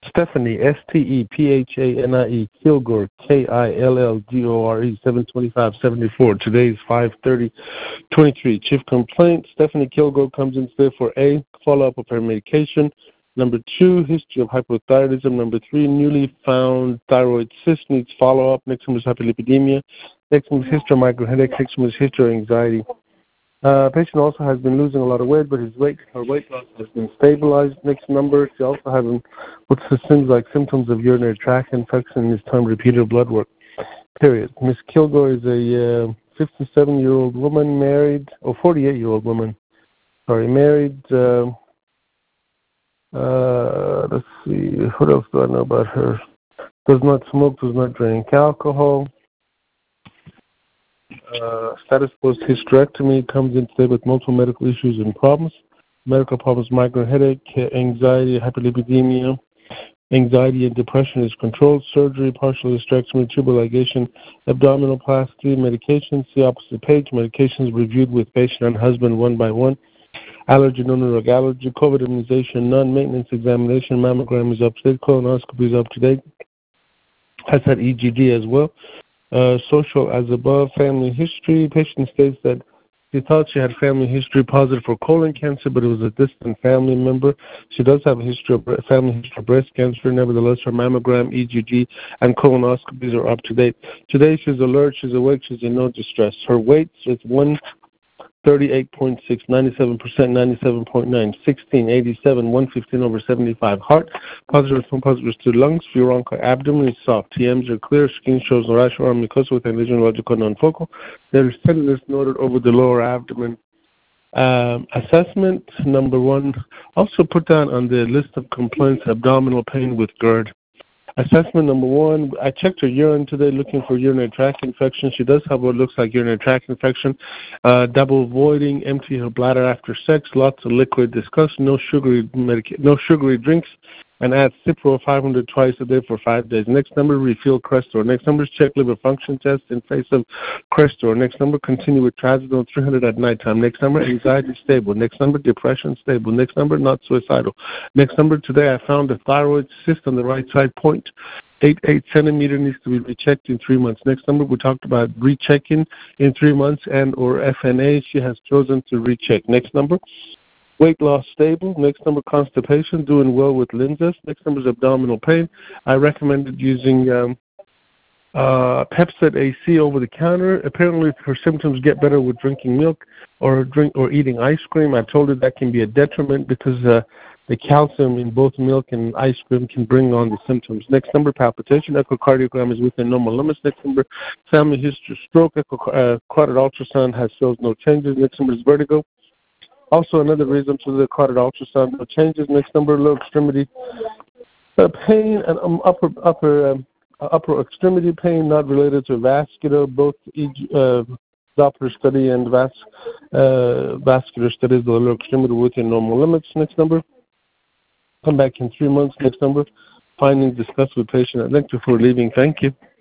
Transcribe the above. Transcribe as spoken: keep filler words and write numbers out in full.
Stephanie, S T E P H A N I E, Kilgore, K I L L G O R E, seven twenty-five seventy-four. Today is five thirty twenty-three. Chief complaint, Stephanie Kilgore comes in today for A, follow-up of her medication. Number two, history of hypothyroidism. Number three, newly found thyroid cyst needs follow-up. Next one is hyperlipidemia. Next one is history of migraine headache. Next one is history of anxiety. Uh, patient also has been losing a lot of weight, but his weight, her weight loss has been stabilized. Next number, she also has what seems like symptoms of urinary tract infection this time repeated blood work. Period. Miss Kilgore is a uh, fifty-seven-year-old woman, married, or forty-eight-year-old woman, sorry, married. Uh, uh, let's see, what else do I know about her? Does not smoke, does not drink alcohol. Uh, status post hysterectomy, comes in today with multiple medical issues and problems. Medical problems, migraine headache, anxiety, hyperlipidemia. Anxiety and depression is controlled. Surgery, partial hysterectomy, tubal ligation, abdominoplasty, medication. See opposite page. Medications reviewed with patient and husband one by one. Allergy, non-drug allergy, COVID immunization, non-maintenance examination. Mammogram is up to date. Colonoscopy is up to date. Has had E G D as well. Uh, social as above. Family history. Patient states that she thought she had family history positive for colon cancer, but it was a distant family member. She does have a history of family history of breast cancer. Nevertheless, her mammogram, E G G, and colonoscopies are up to date. Today, she's alert. She's awake. She's in no distress. Her weight is one thirty-eight point six, ninety-seven percent, ninety-seven point nine, sixteen, eighty-seven, one fifteen over seventy-five. Heart, positive response, positive to lungs. Furonca, abdomen is soft. T Ms are clear. Skin shows no rash or arm mucosa with lesion logical non-focal. There is tenderness noted over the lower abdomen. Um, assessment, number one, also put down on the list of complaints, abdominal pain with GERD. Assessment number one, I checked her urine today looking for urinary tract infection. She does have what looks like urinary tract infection. Uh, double voiding, empty her bladder after sex, lots of liquid, disgustion, no sugary medica- no sugary drinks, and add Cipro five hundred twice a day for five days. Next number, refill Crestor. Next number is check liver function test in face of Crestor. Next number, continue with Trazodone three hundred at nighttime. Next number, anxiety stable. Next number, depression stable. Next number, not suicidal. Next number, today I found a thyroid cyst on the right side, zero point eight eight centimeter, needs to be rechecked in three months. Next number, we talked about rechecking in three months and or F N A. She has chosen to recheck. Next number, weight loss stable. Next number, constipation, doing well with Linzess. Next number is abdominal pain. I recommended using um, uh, Pepcid A C over the counter. Apparently, her symptoms get better with drinking milk or drink or eating ice cream. I told her that can be a detriment because uh, the calcium in both milk and ice cream can bring on the symptoms. Next number, palpitation. Echocardiogram is within normal limits. Next number, family history, stroke. Echo, uh, carotid ultrasound has shows no changes. Next number is vertigo. Also, another reason for the carotid ultrasound, no changes. Next number, lower extremity uh, pain and um, upper upper um, upper extremity pain, not related to vascular. Both uh, Doppler study and vas, uh, vascular studies, the lower extremity within normal limits. Next number, come back in three months. Next number, findings discussed with patient at length before leaving. Thank you.